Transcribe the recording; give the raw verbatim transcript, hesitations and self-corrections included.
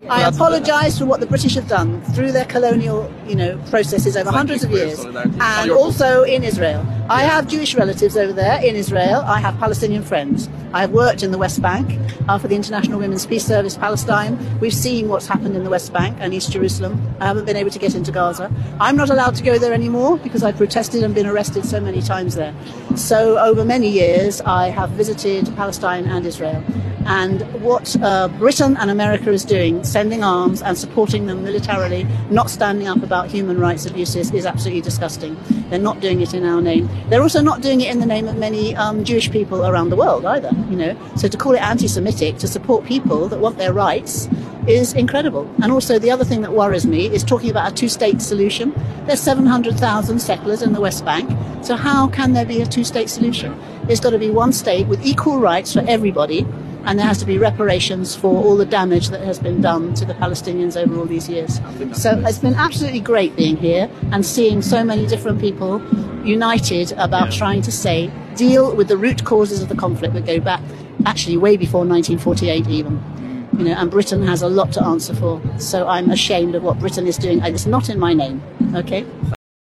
I apologise for what the British have done through their colonial, you know, processes over hundreds of years, and also in Israel. I have Jewish relatives over there in Israel. I have Palestinian friends. I have worked in the West Bank uh, for the International Women's Peace Service Palestine. We've seen what's happened in the West Bank and East Jerusalem. I haven't been able to get into Gaza. I'm not allowed to go there anymore because I protested and been arrested so many times there. So over many years, I have visited Palestine and Israel. And what uh, Britain and America is doing, sending arms and supporting them militarily, not standing up about human rights abuses, is absolutely disgusting. They're not doing it in our name. They're also not doing it in the name of many um, Jewish people around the world either, you know. So to call it anti-Semitic, to support people that want their rights, is incredible. And also the other thing that worries me is talking about a two-state solution. There's seven hundred thousand settlers in the West Bank. So how can there be a two-state solution? There's got to be one state with equal rights for everybody, and there has to be reparations for all the damage that has been done to the Palestinians over all these years. So it's been absolutely great being here and seeing so many different people united about trying to say, deal with the root causes of the conflict that go back actually way before nineteen forty-eight even. You know, and Britain has a lot to answer for. So I'm ashamed of what Britain is doing, and it's not in my name. Okay?